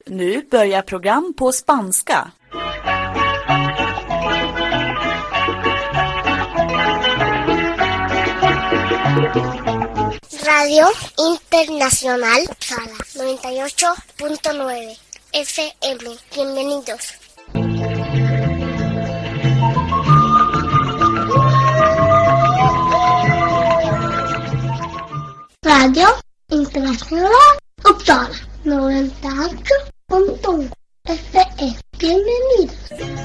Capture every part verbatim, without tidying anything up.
Nu börjar program på spanska. Radio Internacional Uppsala noventa y ocho punto nueve F M. Bienvenidos. Radio Internacional Uppsala noventa y ocho punto uno F M. Bienvenidos.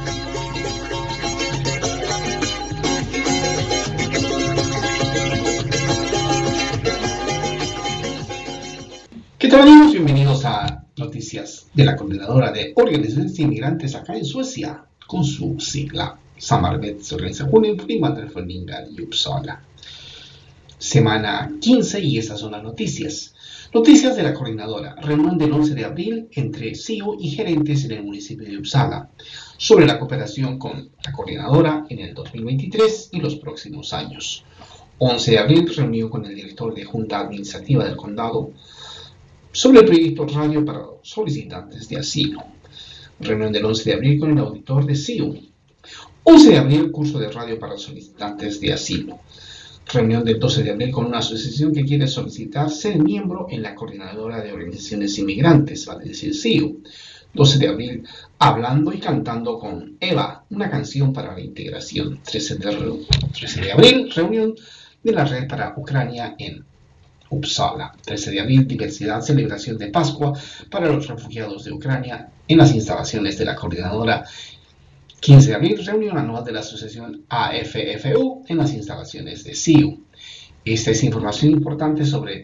¿Qué tal, amigos? Bienvenidos a Noticias de la Coordinadora de Organizaciones Inmigrantes acá en Suecia, con su sigla Samarbetsorganisationen för invandrarföreningar i Uppsala. Semana quince y estas son las noticias. Noticias de la Coordinadora. Reunión del once de abril entre C I O y gerentes en el municipio de Uppsala sobre la cooperación con la Coordinadora en el dos mil veintitrés y los próximos años. once de abril, reunión con el director de Junta Administrativa del Condado sobre el proyecto radio para solicitantes de asilo. Reunión del once de abril con el auditor de C I O. once de abril, curso de radio para solicitantes de asilo. Reunión del doce de abril con una asociación que quiere solicitar ser miembro en la Coordinadora de Organizaciones Inmigrantes, vale decir C I O. doce de abril, hablando y cantando con Eva, una canción para la integración. trece de abril, reunión de la red para Ucrania en Uppsala. trece de abril, diversidad, celebración de Pascua para los refugiados de Ucrania en las instalaciones de la Coordinadora. quince de abril, reunión anual de la asociación A F F U en las instalaciones de C I O. Esta es información importante sobre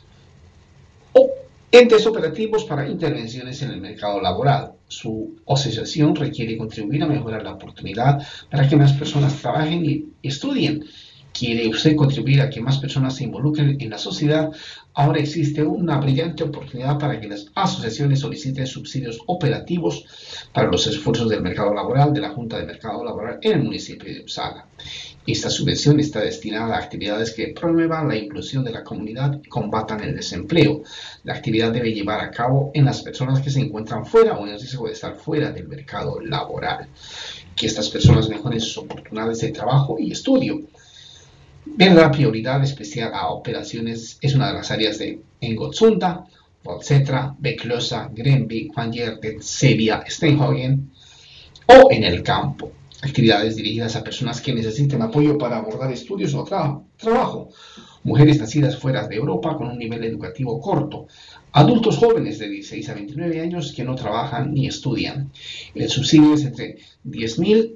entes operativos para intervenciones en el mercado laboral. Su asociación requiere contribuir a mejorar la oportunidad para que más personas trabajen y estudien. ¿Quiere usted contribuir a que más personas se involucren en la sociedad? Ahora existe una brillante oportunidad para que las asociaciones soliciten subsidios operativos para los esfuerzos del mercado laboral de la Junta de Mercado Laboral en el municipio de Uppsala. Esta subvención está destinada a actividades que promuevan la inclusión de la comunidad y combatan el desempleo. La actividad debe llevar a cabo en las personas que se encuentran fuera o en el riesgo de estar fuera del mercado laboral. Que estas personas mejoren sus oportunidades de trabajo y estudio. Ver la prioridad especial a operaciones es una de las áreas de Engotsunda, Valsetra, Beklösa, Gränby, Kvarngärdet, Sevilla, Stenhagen o en el campo. Actividades dirigidas a personas que necesiten apoyo para abordar estudios o tra trabajo. Mujeres nacidas fuera de Europa con un nivel educativo corto. Adultos jóvenes de dieciséis a veintinueve años que no trabajan ni estudian. El subsidio es entre diez mil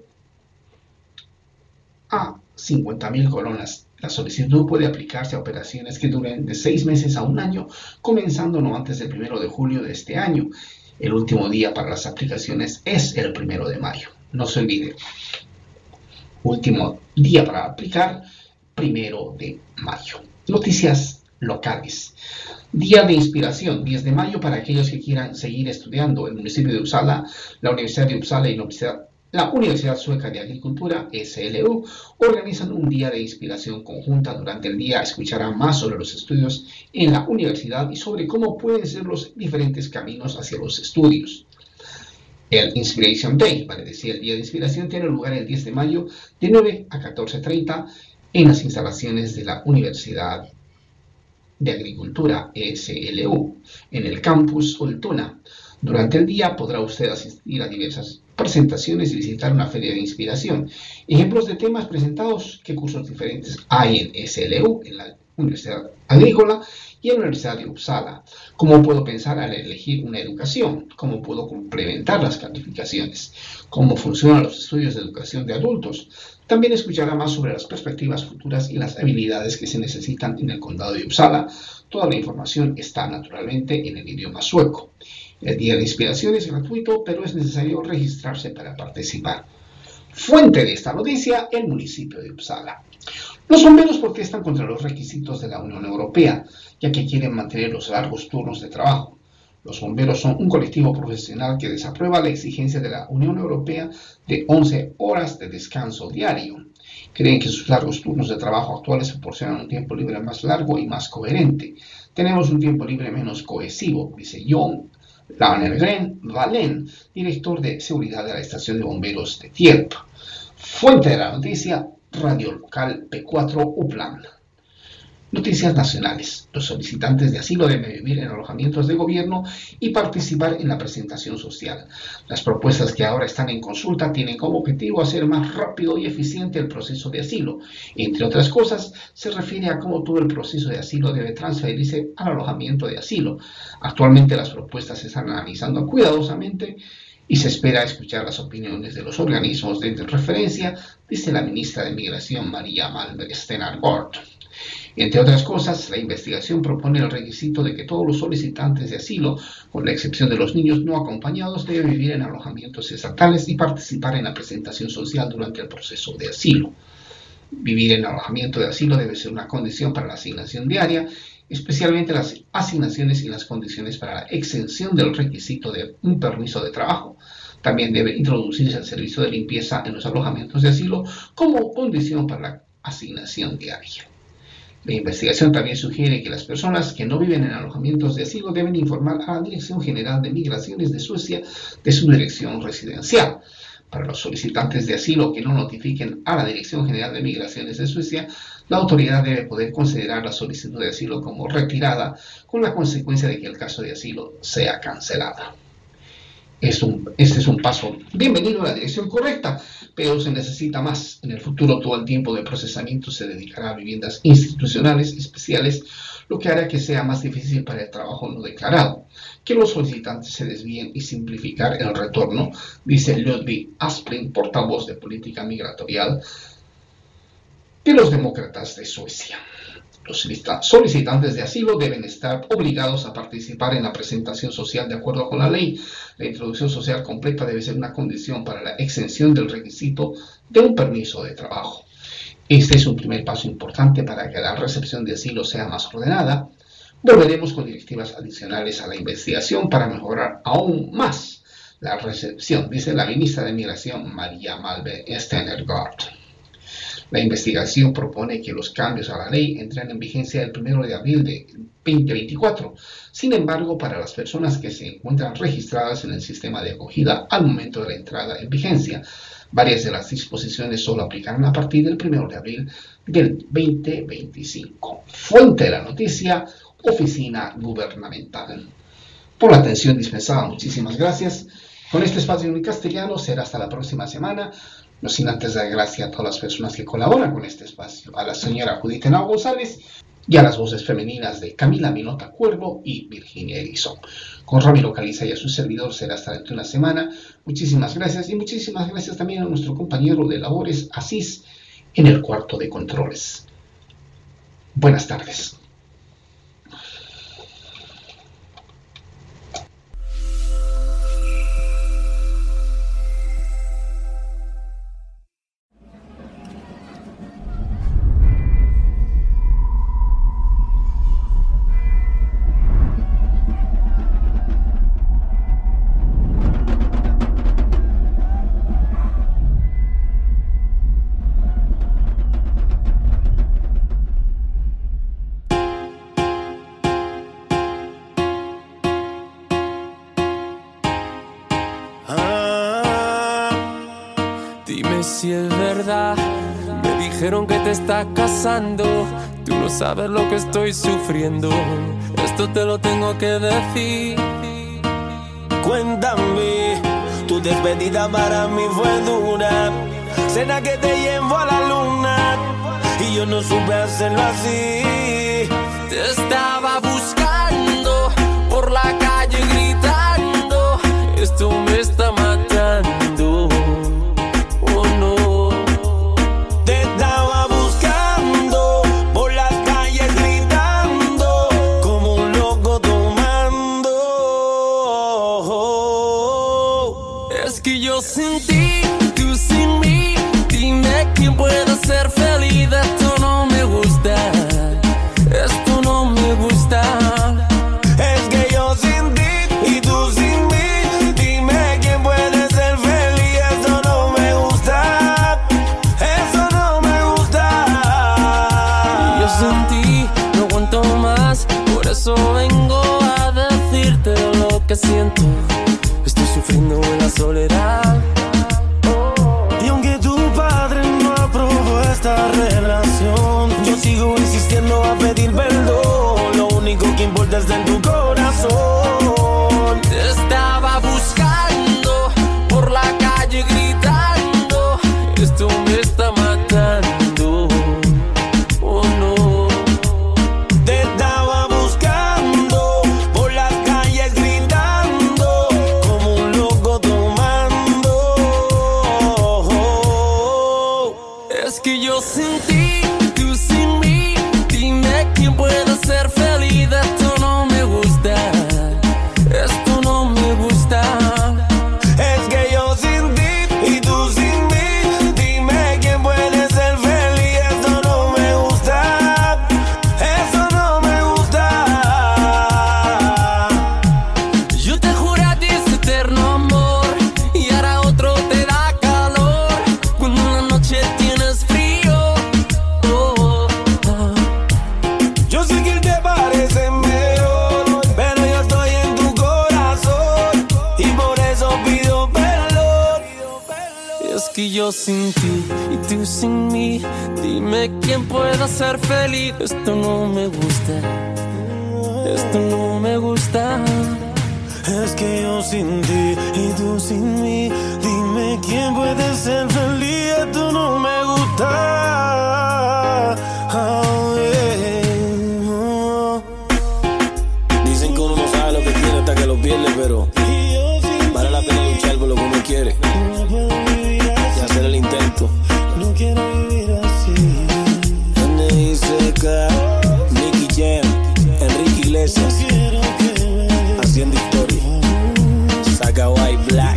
a cincuenta mil coronas. La solicitud puede aplicarse a operaciones que duren de seis meses a un año, comenzando no antes del primero de julio de este año. El último día para las aplicaciones es el primero de mayo. No se olvide. Último día para aplicar, primero de mayo. Noticias locales. Día de inspiración, diez de mayo, para aquellos que quieran seguir estudiando. El municipio de Uppsala, la Universidad de Uppsala y la Universidad La Universidad Sueca de Agricultura, S L U, organizan un día de inspiración conjunta. Durante el día escucharán más sobre los estudios en la universidad y sobre cómo pueden ser los diferentes caminos hacia los estudios. El Inspiration Day, vale decir, el día de inspiración, tiene lugar el diez de mayo de nueve a catorce treinta en las instalaciones de la Universidad de Agricultura, S L U, en el campus Ultuna. Durante el día podrá usted asistir a diversas presentaciones y visitar una feria de inspiración. Ejemplos de temas presentados: qué cursos diferentes hay en S L U, en la Universidad Agrícola y en la Universidad de Uppsala. ¿Cómo puedo pensar al elegir una educación? ¿Cómo puedo complementar las calificaciones? ¿Cómo funcionan los estudios de educación de adultos? También escuchará más sobre las perspectivas futuras y las habilidades que se necesitan en el condado de Uppsala. Toda la información está naturalmente en el idioma sueco. El día de inspiración es gratuito, pero es necesario registrarse para participar. Fuente de esta noticia, el municipio de Uppsala. Los bomberos protestan contra los requisitos de la Unión Europea, ya que quieren mantener los largos turnos de trabajo. Los bomberos son un colectivo profesional que desaprueba la exigencia de la Unión Europea de once horas de descanso diario. Creen que sus largos turnos de trabajo actuales proporcionan un tiempo libre más largo y más coherente. Tenemos un tiempo libre menos cohesivo, dice John Laurent Valen, director de seguridad de la estación de bomberos de Dieppe. Fuente de la noticia, Radio Local P cuatro Upland. Noticias nacionales. Los solicitantes de asilo deben vivir en alojamientos de gobierno y participar en la presentación social. Las propuestas que ahora están en consulta tienen como objetivo hacer más rápido y eficiente el proceso de asilo. Entre otras cosas, se refiere a cómo todo el proceso de asilo debe transferirse al alojamiento de asilo. Actualmente las propuestas se están analizando cuidadosamente y se espera escuchar las opiniones de los organismos de referencia, dice la ministra de Migración María Malmer Stenargård. Entre otras cosas, la investigación propone el requisito de que todos los solicitantes de asilo, con la excepción de los niños no acompañados, deben vivir en alojamientos estatales y participar en la presentación social durante el proceso de asilo. Vivir en alojamiento de asilo debe ser una condición para la asignación diaria, especialmente las asignaciones y las condiciones para la exención del requisito de un permiso de trabajo. También debe introducirse el servicio de limpieza en los alojamientos de asilo como condición para la asignación diaria. La investigación también sugiere que las personas que no viven en alojamientos de asilo deben informar a la Dirección General de Migraciones de Suecia de su dirección residencial. Para los solicitantes de asilo que no notifiquen a la Dirección General de Migraciones de Suecia, la autoridad debe poder considerar la solicitud de asilo como retirada, con la consecuencia de que el caso de asilo sea cancelado. Es un, este es un paso bienvenido a la dirección correcta, pero se necesita más. En el futuro todo el tiempo de procesamiento se dedicará a viviendas institucionales especiales, lo que hará que sea más difícil para el trabajo no declarado, que los solicitantes se desvíen y simplificar el retorno, dice Ludvig Aspling, portavoz de política migratorial de los demócratas de Suecia. Los solicitantes de asilo deben estar obligados a participar en la presentación social de acuerdo con la ley. La introducción social completa debe ser una condición para la exención del requisito de un permiso de trabajo. Este es un primer paso importante para que la recepción de asilo sea más ordenada. Volveremos con directivas adicionales a la investigación para mejorar aún más la recepción, dice la ministra de Migración María Malmer Stenargård. La investigación propone que los cambios a la ley entren en vigencia el primero de abril de veinte veinticuatro. Sin embargo, para las personas que se encuentran registradas en el sistema de acogida al momento de la entrada en vigencia, varias de las disposiciones solo aplicarán a partir del primero de abril del veinte veinticinco. Fuente de la noticia, Oficina Gubernamental. Por la atención dispensada, muchísimas gracias. Con este espacio en castellano será hasta la próxima semana. No sin antes dar gracias a todas las personas que colaboran con este espacio, a la señora Judith Henao González y a las voces femeninas de Camila Minota Cuervo y Virginia Erickson. Con Ramiro Caliza y a su servidor será hasta dentro de una semana. Muchísimas gracias y muchísimas gracias también a nuestro compañero de labores, Asís, en el cuarto de controles. Buenas tardes. Si es verdad, me dijeron que te estás casando. Tú no sabes lo que estoy sufriendo. Esto te lo tengo que decir. Cuéntame, tu despedida para mí fue dura. Cena que te llevo a la luna y yo no supe hacerlo así. Te estaba buscando por la calle gritando. Esto me está matando. Siento estoy sufriendo en la soledad. Y aunque tu padre no aprobó esta relación, yo sigo insistiendo a pedir perdón. Lo único que importa está en tu corazón. Te estaba buscando por la calle gritando, esto me está matando. Oh no. Te estaba buscando por las calles gritando, como un loco tomando. Es que yo sin ti, tú sin mí, dime quién puede ser feliz. Esto no me gusta, esto no me gusta. Es que yo sin ti y tú sin mí, dime quién puede ser feliz. Esto no me gusta, eso no me gusta. Yo te juré a ti ese eterno amor y ahora otro te da calor cuando en la noche tienes frío. Oh, oh, oh. Yo sé que él te parece mejor, pero yo estoy en tu corazón y por eso pido perdón. Es que yo sin ti y tú sin mí, dime quién pueda ser feliz. Esto no me gusta, esto no me gusta. Es que yo sin ti y tú sin mí, dime quién puede ser feliz. Esto no me gusta. Oh, yeah. Dicen que uno no sabe lo que tiene hasta que lo pierde, pero vale la pena luchar por lo que uno quiere y hacer el intento. No quiero vivir así. N I C K, Nicky Jam, Enrique Iglesias, haciendo historia. Saca White Black.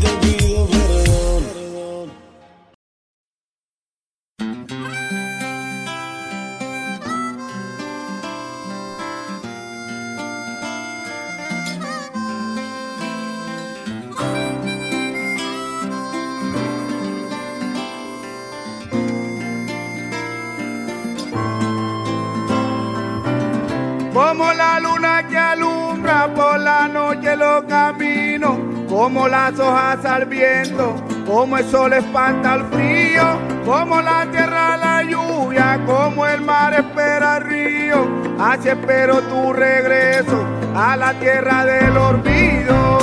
Como la luna que alumbra por la noche los caminos, como las hojas al viento, como el sol espanta el frío, como la tierra la lluvia, como el mar espera el río, así espero tu regreso a la tierra del olvido.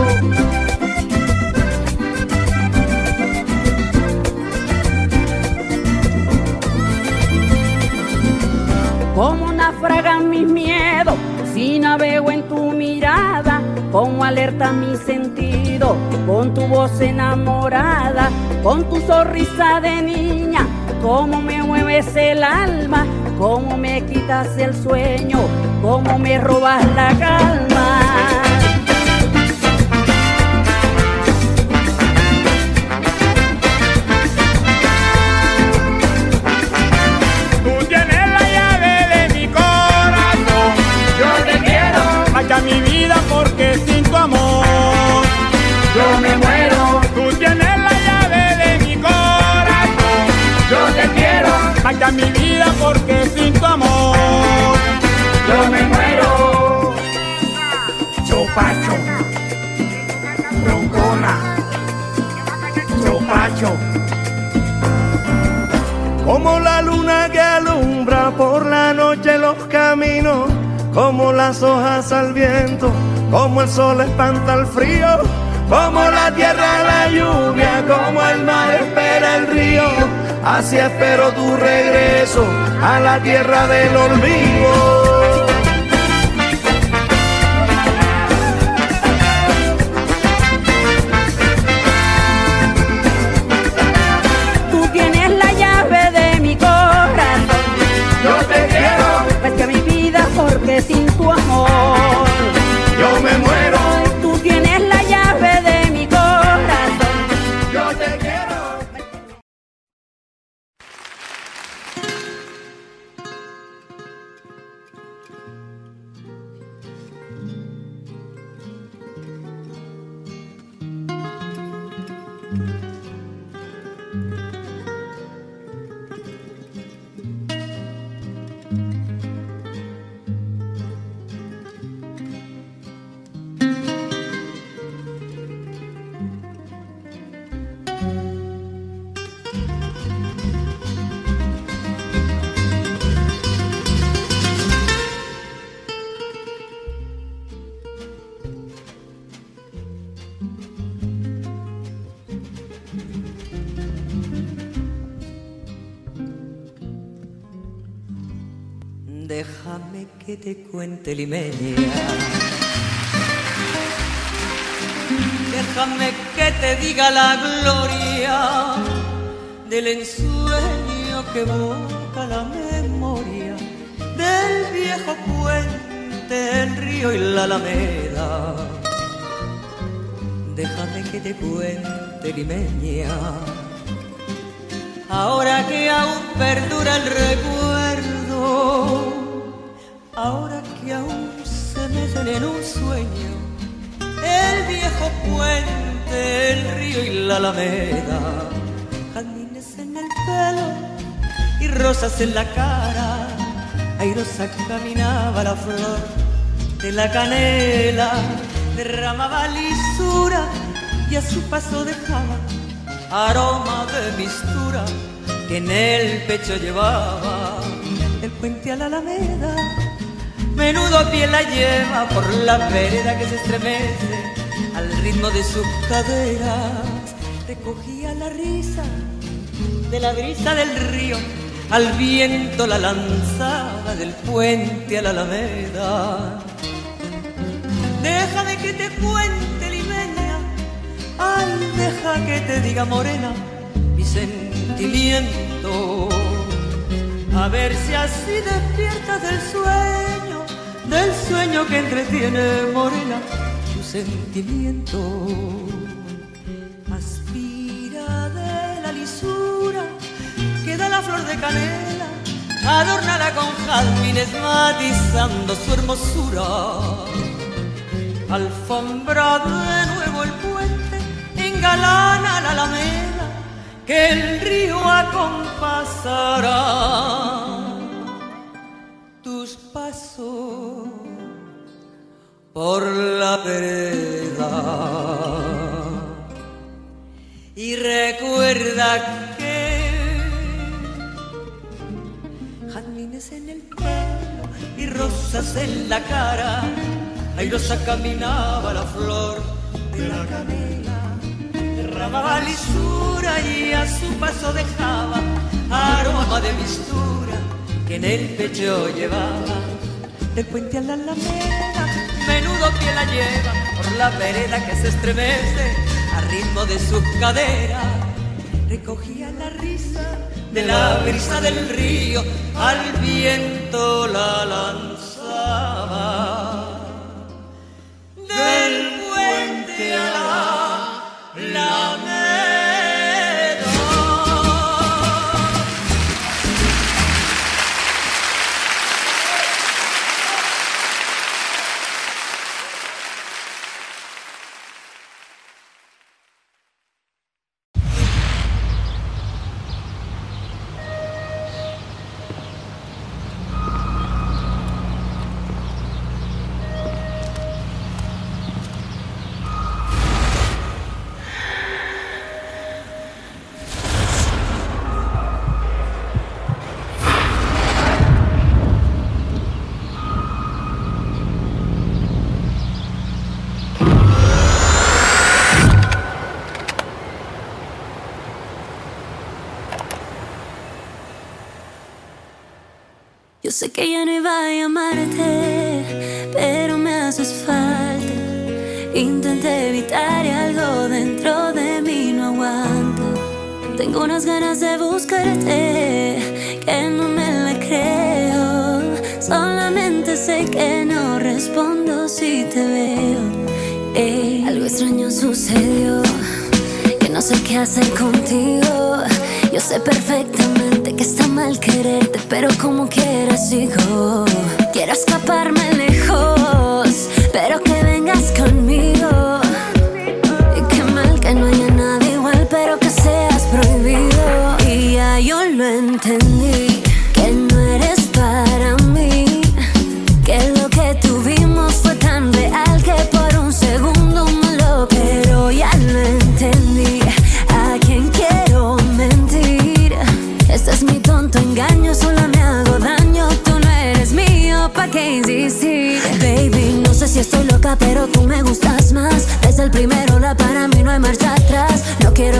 Como naufragan mis miedos, si navego en tu mirada, como alerta mi sentido, con tu voz enamorada, con tu sonrisa de niña, como me mueves el alma, como me quitas el sueño, como me robas la calma. Marcha mi vida porque sin tu amor yo me muero. Tú tienes la llave de mi corazón. Yo te quiero. Marcha mi vida porque sin tu amor yo me muero. Chopacho, broncona, chopacho. Como la luna que alumbra por la noche los caminos, como las hojas al viento, como el sol espanta el frío, como la tierra la lluvia, como el mar espera el río, así espero tu regreso a la tierra del olvido. Porque sin tu amor yo me muero. Tú tienes la llave de mi corazón. Yo te quiero. Déjame que te cuente, limeña. Déjame que te diga la gloria del ensueño que evoca la memoria del viejo puente, el río y la alameda. Déjame que te cuente, limeña, ahora que aún perdura el recuerdo, ahora que aún se meten en un sueño el viejo puente, el río y la alameda. Jazmines en el pelo y rosas en la cara, airosa caminaba la flor de la canela, derramaba lisura y a su paso dejaba aroma de mistura que en el pecho llevaba. El puente a la alameda, menudo pie la lleva por la vereda que se estremece al ritmo de sus caderas. Recogía la risa de la brisa del río, al viento la lanzaba del puente a la alameda. Déjame que te cuente, limeña, ay, deja que te diga, morena, mi sentimiento. A ver si así despiertas del sueño, del sueño que entretiene, morena, tu sentimiento. Aspira de la lisura que da la flor de canela, adórnala con jazmines matizando su hermosura. Alfombra de nuevo el puente, engalana la alameda, que el río acompasará tus pasos por la vereda. Y recuerda que jazmines en el pelo y rosas en la cara, airosa caminaba la flor de la canela, derramaba lisura y a su paso dejaba aroma de mistura que en el pecho llevaba. Del puente a la alameda, menudo pie la lleva por la vereda que se estremece al ritmo de sus caderas. Recogía la risa de la brisa del río, al viento la lanzaba del puente a la alameda. Yo sé que ya no iba a llamarte, pero me haces falta. Intenté evitar y algo dentro de mí no aguanta. Tengo unas ganas de buscarte que no me la creo. Solamente sé que no respondo si te veo. Ey, algo extraño sucedió, que no sé qué hacer contigo. Yo sé perfectamente que está mal quererte, pero como quiera sigo. Quiero escaparme lejos, pero que vengas conmigo. Y qué mal que no haya nada igual, pero que seas prohibido. Y ya yo lo entendí, que no eres para mí, que lo que tuvimos fue tan real que por un segundo me lo. Pero ya lo entendí, a quien quiero mentir. Este es mi tonto engaño, solo me hago daño. Tú no eres mío, ¿pa' qué insistir? Baby, no sé si estoy loca, pero tú me gustas más. Desde el primer hola para mí no hay marcha atrás. No quiero aceptar que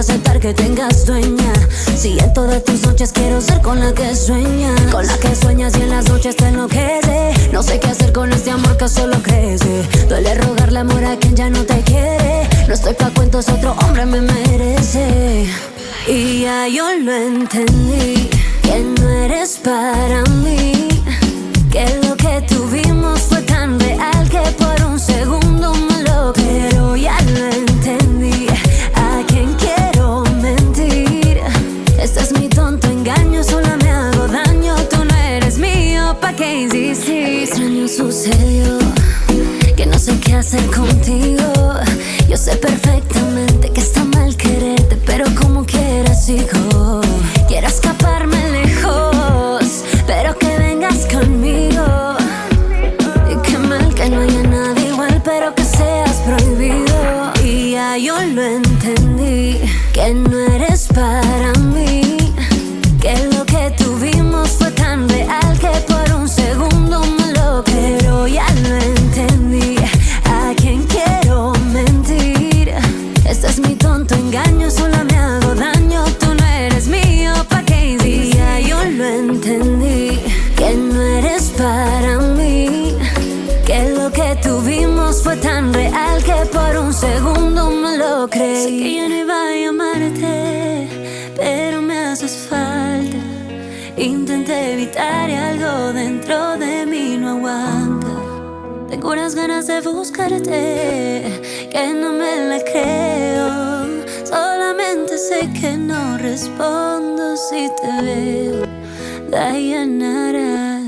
que tengas dueña. Si en todas tus noches quiero ser con la que sueñas, con la que sueñas y en las noches te enloquece. No sé qué hacer con este amor que solo crece. Duele rogarle amor a quien ya no te quiere. No estoy pa' cuentos, otro hombre me merece. Y ya yo lo entendí, que no eres para mí, que lo que tuvimos fue tan real que por un segundo me lo quiero. Ya lo entendí, a quien quiero mentir. Este es mi tonto engaño, solo me hago daño. Tú no eres mío, ¿pa' qué insistir? Algo extraño sucedió, que no sé qué hacer contigo. Yo sé perfectamente que está mal quererte, pero como quiera sigo. Quiero escaparme lejos, pero que vengas conmigo. Y qué mal que no haya nadie igual, pero que seas prohibido. Y ya yo lo entendí, que no eres para mí, que lo que tuvimos fue tan real que por un segundo me lo quiero. Ya lo entendí, a quien quiero mentir. Este es mi tonto engaño, solo me hago daño. Tú no eres mío, ¿pa' qué insistir? Y ya yo lo entendí, que no eres para mí, que lo que tuvimos fue tan real que por un segundo me lo creí. Sé que ya no iba a llamarte, pero me haces falta. Intenté evitar y algo dentro de mí no aguanta. Tengo unas ganas de buscarte, que no me la creo. Solamente sé que no respondo si te veo, Dayanara.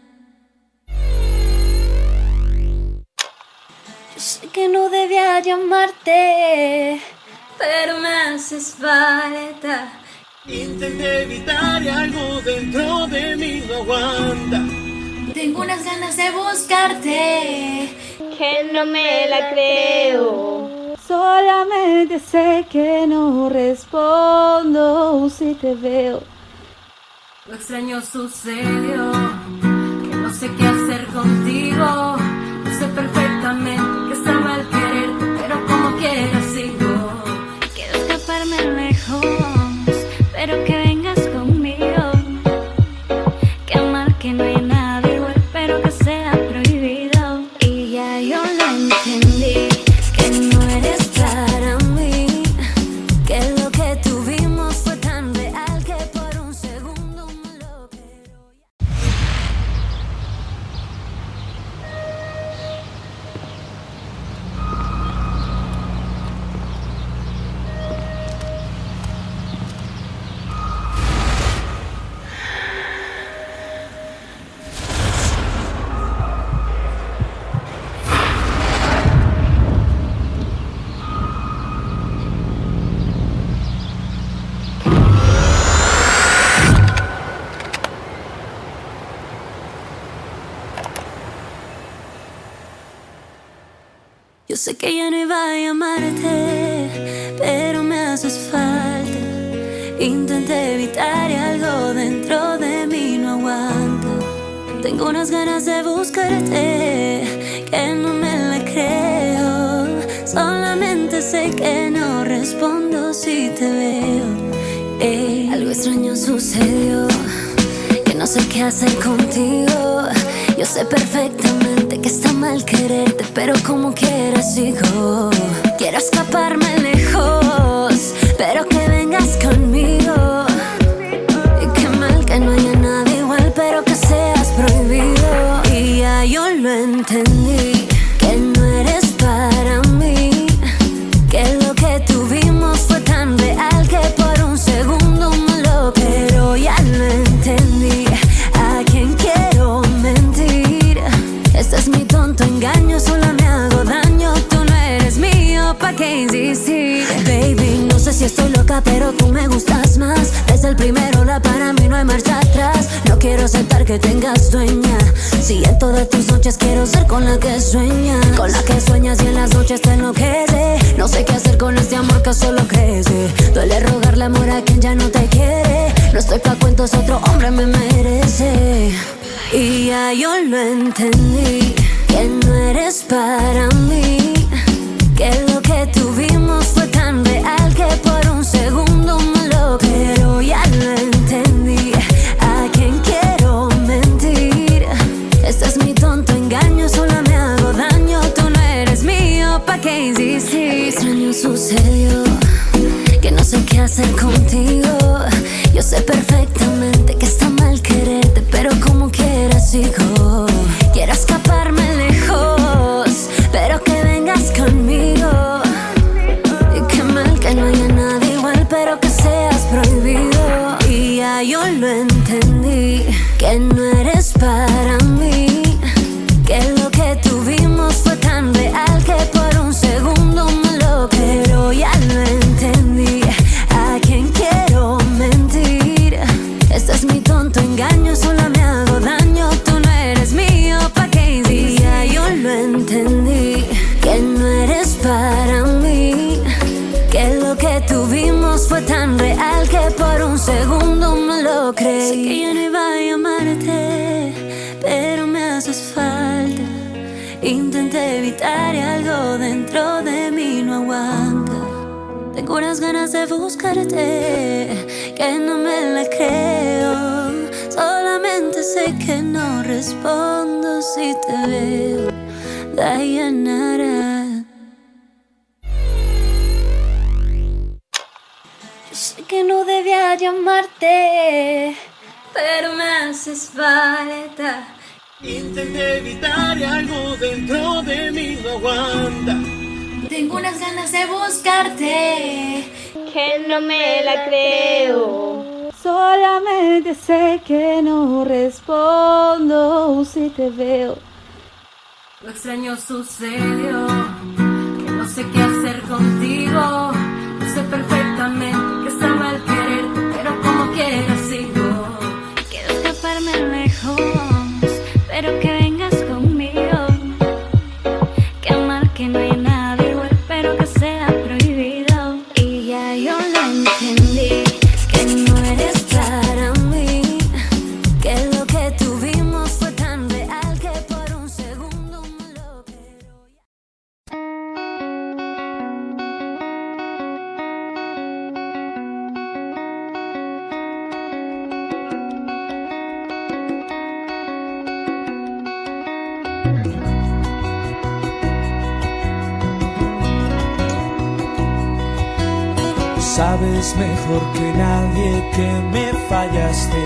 Yo sé que no debía llamarte, pero me haces falta. Intenté evitar y algo dentro de mí no aguanta. Tengo unas ganas de buscarte, que no me la creo. Solamente sé que no respondo si te veo. Lo extraño sucedió, que no sé qué hacer contigo. Yo sé perfectamente que está mal quererte, pero como quiera sigo. Quiero escaparme lejos, pero que vengas conmigo. Qué mal que no hay nada igual, pero que sea prohibido. Y ya yo lo entendí, que no eres para mí, que lo que tuvimos fue tan real que por un segundo me lo quiero. Yo sé que ya no iba a llamarte, pero me haces falta. Intenté evitar y algo dentro de mí no aguanta. Tengo unas ganas de buscarte, que no me la creo. Solamente sé que no respondo si te veo. Ey, algo extraño sucedió, que no sé qué hacer contigo. Yo sé perfectamente que está mal quererte, pero como quiera sigo. Quiero escaparme lejos, pero que vengas conmigo. Y qué mal que no haya nada igual, pero que seas prohibido. Y ya yo lo entendí, que no eres para mí, que lo que tuvimos fue tan real que por un segundo me lo quiero. Ya lo entendí, a quien quiero mentir. Este es mi tonto engaño, solo me hago daño. Tú no eres mío, ¿pa' qué insistir? Baby, no sé si estoy loca, pero tú me gustas más. Desde el primero la para mí no hay marcha atrás. No quiero aceptar que tengas dueña. Si en todas tus noches quiero ser con la que sueñas, con la que sueñas y en las noches te enloquece. No sé qué hacer con este amor que solo crece. Duele rogarle amor a quien ya no te quiere. No estoy pa' cuentos, otro hombre me merece. Y ya yo lo entendí, que no eres para mí, que lo que tuvimos fue tan real que por un segundo extraño sucedió, que no sé qué hacer contigo. Yo sé perfectamente que está mal quererte, pero como quiera sigo. Quiero escaparme lejos, pero que vengas conmigo. Y qué mal que no haya nadie igual, pero que seas prohibido. Y ya yo lo entendí, que no eres para mí, que lo que tuvimos fue tan real que por un segundo me lo creo. Ya lo entendí, a quien quiero mentir. Este es mi tonto engaño, solo me hago daño. Tú no eres mío, ¿pa' qué día? Yo lo entendí, que no eres para mí, que lo que tuvimos fue tan real que por un segundo me lo creí. Sé que ya no iba a llamarte, pero me haces falta. Intenté evitar y algo dentro de mí no aguanta. Tengo unas ganas de buscarte, que no me la creo. Solamente sé que no respondo si te veo. Dayanara. Yo sé que no debía llamarte, pero me haces falta. Intenté evitar y algo dentro de mí no aguanta. Tengo unas ganas de buscarte, Que no me la creo. Solamente sé que no respondo si te veo. Lo extraño sucedió, que no sé qué hacer contigo. Yo sé perfectamente que está mal quererte, pero como quieras sigo. Quiero escaparme lejos, pero que vengas conmigo. Qué mal que no hay nada igual, pero que sea prohibido. Y ya yo lo entendí, que no eres para mí, que lo que tuvimos fue tan real que por un segundo me lo creo. Sabes mejor que nadie que me fallaste,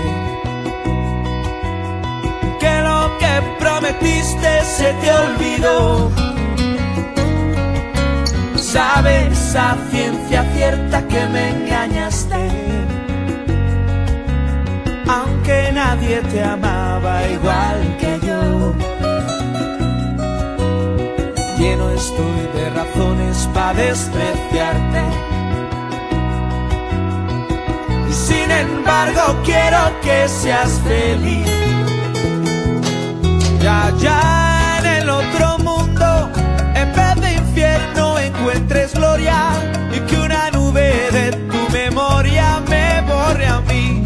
que lo que prometiste se te olvidó. Sabes a ciencia cierta que me engañaste, aunque nadie te amaba igual que yo. Lleno estoy de razones para despreciarte, sin embargo quiero que seas feliz. Y allá en el otro mundo, en vez de infierno encuentres gloria, y que una nube de tu memoria me borre a mí.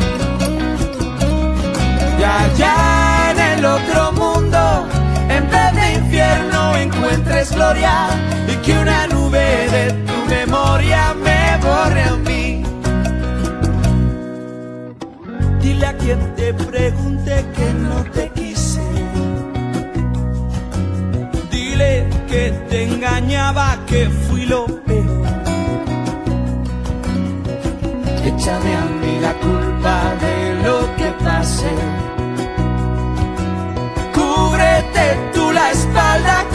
Y allá en el otro mundo, en vez de infierno encuentres gloria, y que una nube de tu memoria me borre a mí. Dile a quien te pregunte que no te quise, dile que te engañaba, que fui lo peor. Échame a mí la culpa de lo que pasé, cúbrete tú la espalda